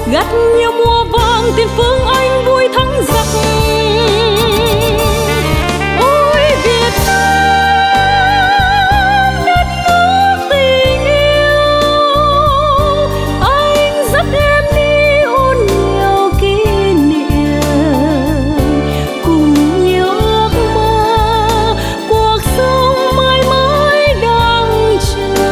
gặt nhiều mùa vàng tiền phương anh vui thắng giặc. Ôi Việt Nam đất nước tình yêu, anh dắt em đi ôn nhiều kỷ niệm, cùng nhiều ước mơ cuộc sống mãi mãi đang chờ.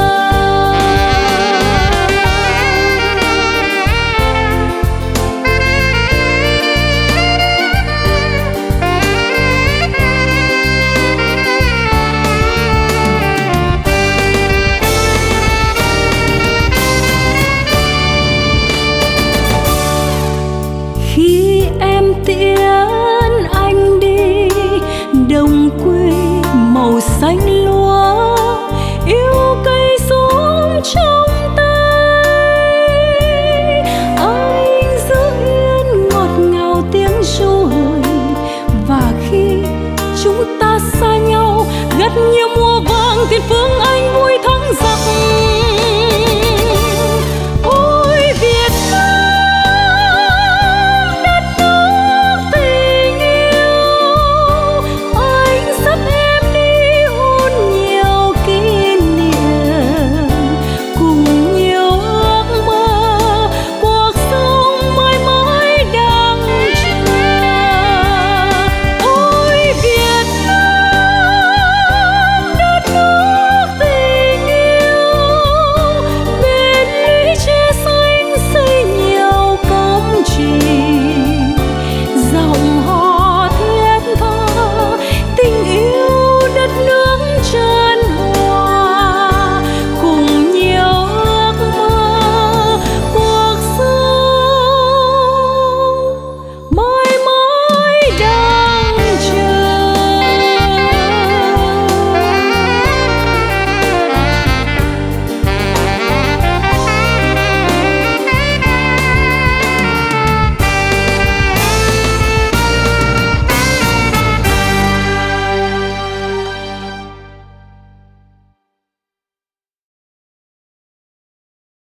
Khi em tiễn anh đi đồng quê màu xanh lúa, yêu cây xuống trong